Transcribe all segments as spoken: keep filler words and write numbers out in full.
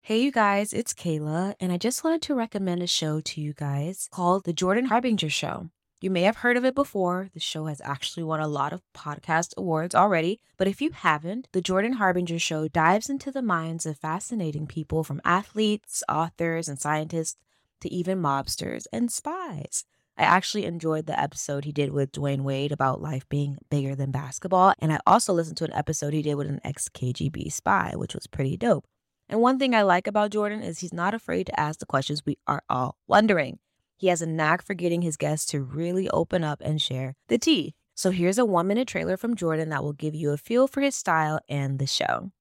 Hey, you guys, it's Kayla, and I just wanted to recommend a show to you guys called The Jordan Harbinger Show. You may have heard of it before. The show has actually won a lot of podcast awards already, but if you haven't, The Jordan Harbinger Show dives into the minds of fascinating people from athletes, authors, and scientists to even mobsters and spies. I actually enjoyed the episode he did with Dwayne Wade about life being bigger than basketball, and I also listened to an episode he did with an ex-K G B spy, which was pretty dope. And one thing I like about Jordan is he's not afraid to ask the questions we are all wondering. He has a knack for getting his guests to really open up and share the tea. So here's a one minute trailer from Jordan that will give you a feel for his style and the show.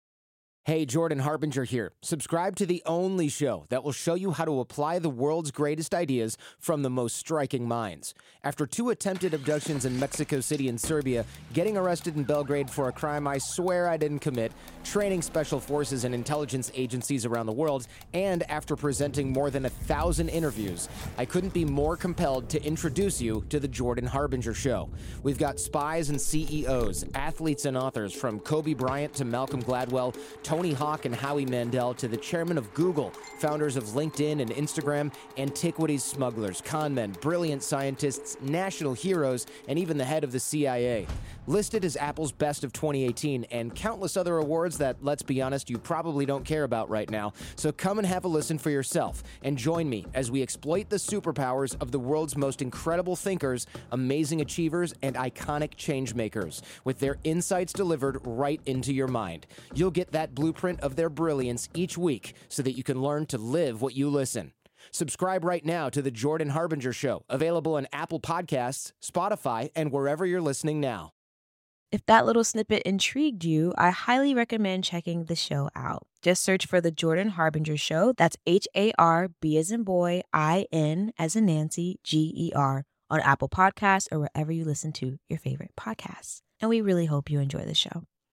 Hey, Jordan Harbinger here. Subscribe to the only show that will show you how to apply the world's greatest ideas from the most striking minds. After two attempted abductions in Mexico City and Serbia, getting arrested in Belgrade for a crime I swear I didn't commit, training special forces and intelligence agencies around the world, and after presenting more than a thousand interviews, I couldn't be more compelled to introduce you to the Jordan Harbinger Show. We've got spies and C E Os, athletes and authors from Kobe Bryant to Malcolm Gladwell, Tony Hawk and Howie Mandel to the chairman of Google, founders of LinkedIn and Instagram, antiquities smugglers, conmen, brilliant scientists, national heroes, and even the head of the C I A. Listed as Apple's best of twenty eighteen and countless other awards that, let's be honest, you probably don't care about right now. So come and have a listen for yourself and join me as we exploit the superpowers of the world's most incredible thinkers, amazing achievers, and iconic changemakers with their insights delivered right into your mind. You'll get that blueprint of their brilliance each week so that you can learn to live what you listen. Subscribe right now to The Jordan Harbinger Show, available on Apple Podcasts, Spotify, and wherever you're listening now. If that little snippet intrigued you, I highly recommend checking the show out. Just search for The Jordan Harbinger Show. That's H A R B as in boy, I N as in Nancy, G E R on Apple Podcasts or wherever you listen to your favorite podcasts. And we really hope you enjoy the show.